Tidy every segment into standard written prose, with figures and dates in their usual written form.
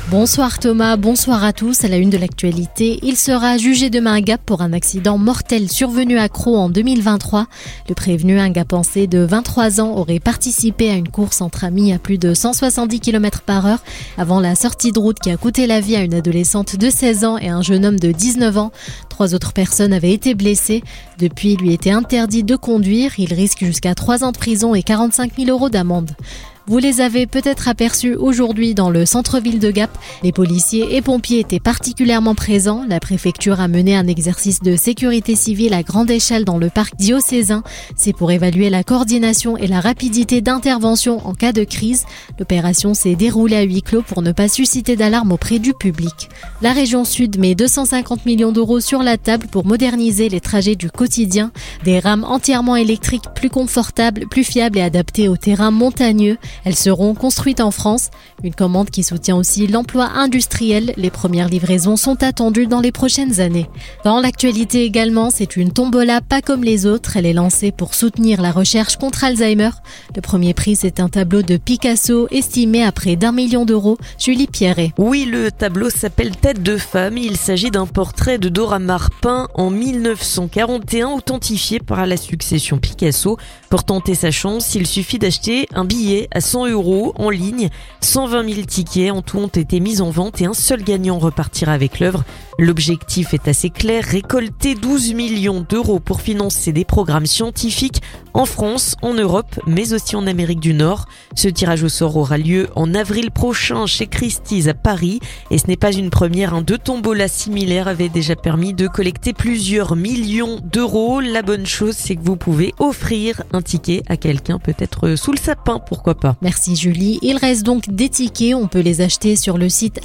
Bonsoir Thomas, bonsoir à tous. À la une de l'actualité, il sera jugé demain à Gap pour un accident mortel survenu à Crau en 2023. Le prévenu, un gars pensé de 23 ans, aurait participé à une course entre amis à plus de 170 km/h avant la sortie de route qui a coûté la vie à une adolescente de 16 ans et un jeune homme de 19 ans. 3 autres personnes avaient été blessées. Depuis, il lui était interdit de conduire. Il risque jusqu'à 3 ans de prison et 45 000 € d'amende. Vous les avez peut-être aperçus aujourd'hui dans le centre-ville de Gap. Les policiers et pompiers étaient particulièrement présents. La préfecture a mené un exercice de sécurité civile à grande échelle dans le parc diocésain. C'est pour évaluer la coordination et la rapidité d'intervention en cas de crise. L'opération s'est déroulée à huis clos pour ne pas susciter d'alarme auprès du public. La région Sud met 250 millions d'euros sur la table pour moderniser les trajets du quotidien. Des rames entièrement électriques plus confortables, plus fiables et adaptées aux terrains montagneux. Elles seront construites en France, une commande qui soutient aussi l'emploi industriel. Les premières livraisons sont attendues dans les prochaines années. Dans l'actualité également, c'est une tombola pas comme les autres. Elle est lancée pour soutenir la recherche contre Alzheimer. Le premier prix, c'est un tableau de Picasso estimé à près d'1 million d'euros. Julie Pierret. Oui, le tableau s'appelle Tête de femme. Il s'agit d'un portrait de Dora Maar peint en 1941, authentifié par la succession Picasso. Pour tenter sa chance, il suffit d'acheter un billet à 100 € en ligne. 120 000 tickets en tout ont été mis en vente et un seul gagnant repartira avec l'œuvre. L'objectif est assez clair, récolter 12 millions d'euros pour financer des programmes scientifiques en France, en Europe, mais aussi en Amérique du Nord. Ce tirage au sort aura lieu en avril prochain chez Christie's à Paris. Et ce n'est pas une première, 2 tombolas similaires avaient déjà permis de collecter plusieurs millions d'euros. La bonne chose, c'est que vous pouvez offrir un ticket à quelqu'un, peut-être sous le sapin, pourquoi pas. Merci Julie. Il reste donc des tickets. On peut les acheter sur le site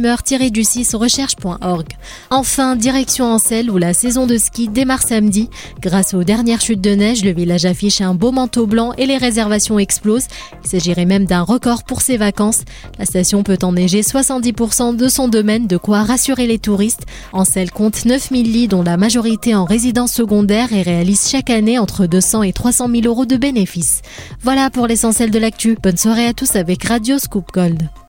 alzheimer-recherche.org. Enfin, direction Ansel où la saison de ski démarre samedi. Grâce aux dernières chutes de neige, le village affiche un beau manteau blanc et les réservations explosent. Il s'agirait même d'un record pour ses vacances. La station peut enneiger 70% de son domaine, de quoi rassurer les touristes. Ansel compte 9000 lits dont la majorité en résidence secondaire et réalise chaque année entre 200 et 300 000 € de bénéfices. Voilà pour l'essentiel de l'actu. Bonne soirée à tous avec Radio Scoop Gold.